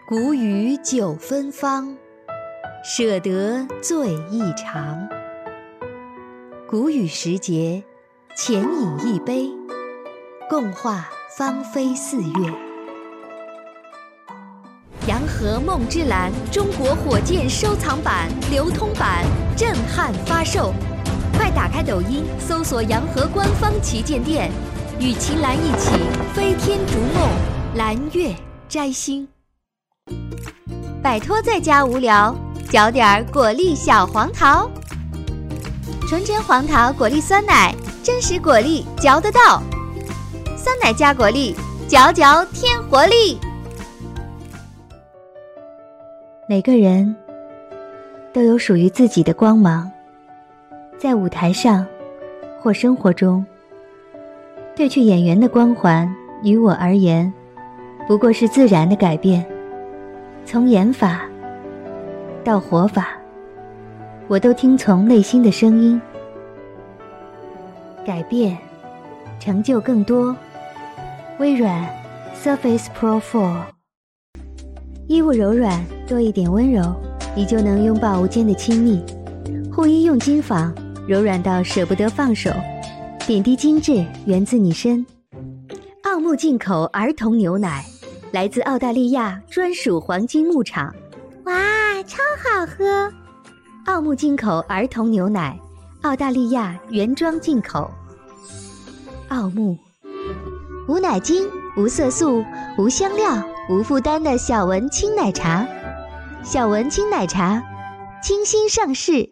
谷雨酒芬芳，舍得醉一场。谷雨时节，浅饮一杯，共话芳菲四月。洋河梦之蓝中国火箭收藏版流通版震撼发售，快打开抖音搜索洋河官方旗舰店，与秦岚一起飞天逐梦，蓝月摘星。摆脱在家无聊，嚼点果粒小黄桃。纯真黄桃果粒酸奶，真实果粒嚼得到，酸奶加果粒，嚼嚼添活力。 每个人都有属于自己的光芒，在舞台上或生活中，对去演员的光环于我而言不过是自然的改变，从演法到活法，我都听从内心的声音，改变成就更多。微软 Surface Pro 4， 衣物柔软，多一点温柔，你就能拥抱无间的亲密。护衣用金纺，柔软到舍不得放手，点滴精致源自你身。奥牧进口儿童牛奶，来自澳大利亚专属黄金牧场。哇，超好喝！奥牧进口儿童牛奶，澳大利亚原装进口。奥牧，无奶精、无色素、无香料、无负担的小文清奶茶。小文清奶茶，清新上市。